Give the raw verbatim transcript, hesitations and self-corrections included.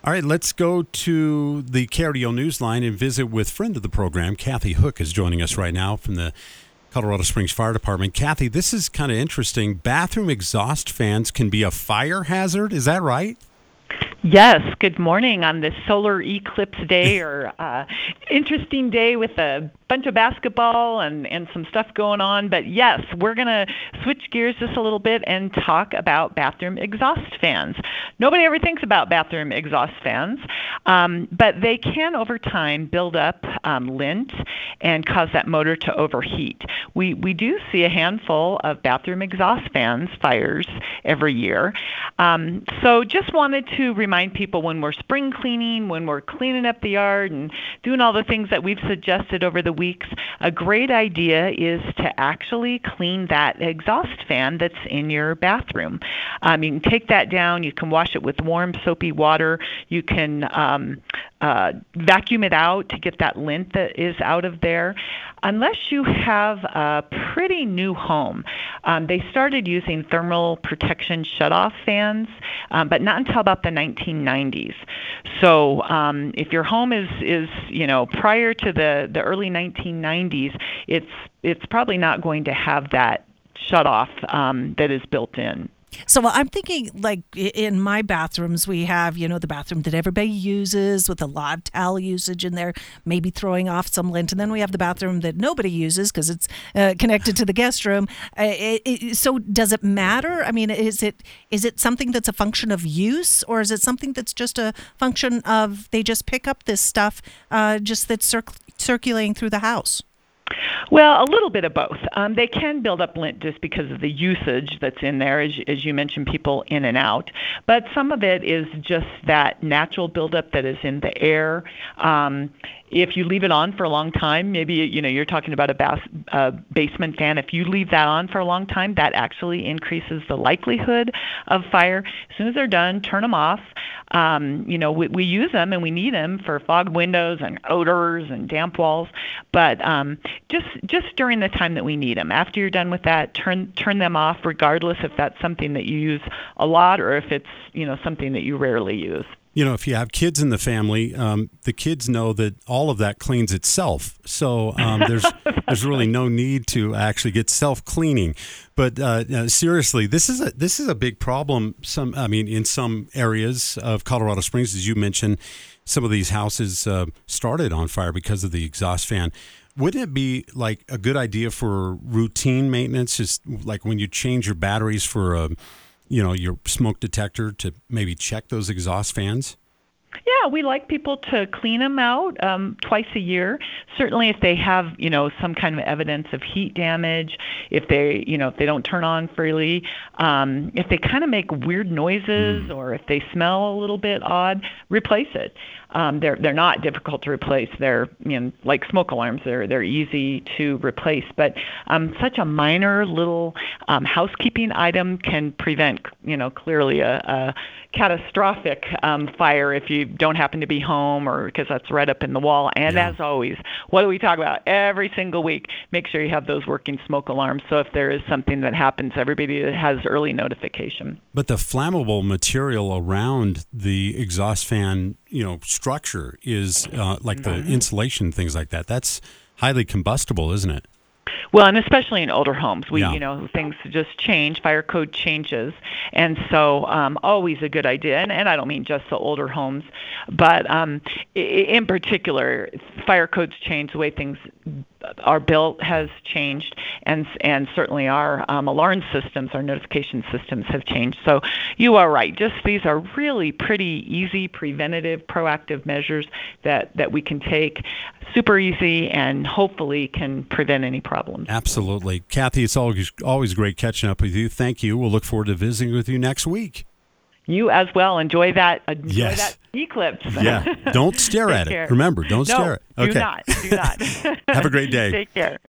All right, let's go to the K R D O Newsline and visit with friend of the program, Kathy Hook, is joining us right now from the Colorado Springs Fire Department. Kathy, this is kind of interesting. Bathroom exhaust fans can be a fire hazard. Is that right? Yes, good morning on this solar eclipse day or uh, interesting day with a bunch of basketball and, and some stuff going on. But yes, we're going to switch gears just a little bit and talk about bathroom exhaust fans. Nobody ever thinks about bathroom exhaust fans, um, but they can over time build up um, lint and cause that motor to overheat. We, we do see a handful of bathroom exhaust fans fires every year. Um, so just wanted to remind people when we're spring cleaning, when we're cleaning up the yard and doing all the things that we've suggested over the weeks, a great idea is to actually clean that exhaust fan that's in your bathroom. Um, you can take that down. You can wash it with warm, soapy water. You can um, uh, vacuum it out to get that lint that is out of there. Unless you have a pretty new home, um, they started using thermal protection shutoff fans, um, but not until about the nineteen nineties. So um, if your home is, is you know prior to the, the early nineteen nineties, it's it's probably not going to have that shutoff um, that is built in. So I'm thinking, like, in my bathrooms, we have, you know, the bathroom that everybody uses with a lot of towel usage in there, maybe throwing off some lint. And then we have the bathroom that nobody uses because it's uh, connected to the guest room. Uh, it, it, so does it matter? I mean, is it is it something that's a function of use, or is it something that's just a function of they just pick up this stuff uh, just that's circ- circulating through the house? Well, a little bit of both. Um, they can build up lint just because of the usage that's in there, as, as you mentioned, people in and out. But some of it is just that natural buildup that is in the air. Um, if you leave it on for a long time, maybe you know you're talking about a bas- uh, basement fan. If you leave that on for a long time, that actually increases the likelihood of fire. As soon as they're done, turn them off. Um, you know, we, we use them and we need them for fogged windows and odors and damp walls. But um, just just during the time that we need them. After you're done with that, turn turn them off, regardless if that's something that you use a lot or if it's you know something that you rarely use. You know, if you have kids in the family, um, the kids know that all of that cleans itself. So um, there's there's really no need to actually get self-cleaning. But uh, uh, seriously, this is a this is a big problem. Some, I mean, in some areas of Colorado Springs, as you mentioned, some of these houses uh, started on fire because of the exhaust fan. Wouldn't it be like a good idea for routine maintenance, just like when you change your batteries for a you know, your smoke detector, to maybe check those exhaust fans? Yeah, we like people to clean them out um, twice a year. Certainly, if they have, you know, some kind of evidence of heat damage, if they, you know, if they don't turn on freely, um, if they kind of make weird noises, mm. or if they smell a little bit odd, replace it. Um, they're they're not difficult to replace. They're you know like smoke alarms. They're they're easy to replace. But um, such a minor little um, housekeeping item can prevent you know clearly a, a catastrophic um, fire if you don't happen to be home or because that's right up in the wall. And yeah. as always, what do we talk about every single week? Make sure you have those working smoke alarms. So if there is something that happens, everybody has early notification. But the flammable material around the exhaust fan, you know, structure is uh, like the insulation, things like that. That's highly combustible, isn't it? Well, and especially in older homes, we, yeah. you know, things just change, fire code changes. And so um, always a good idea, and, and I don't mean just the older homes, but um, in particular, fire codes change, the way things are built has changed, and and certainly our um, alarm systems, our notification systems have changed. So you are right. Just these are really pretty easy, preventative, proactive measures that, that we can take, super easy, and hopefully can prevent any problems. Absolutely. Kathy, it's always, always great catching up with you. Thank you. We'll look forward to visiting with you next week. You as well. Enjoy that. Enjoy yes. that eclipse. Yeah. Don't stare at care. it. Remember, don't no, stare at it. Okay. Do not. Do not. Have a great day. Take care.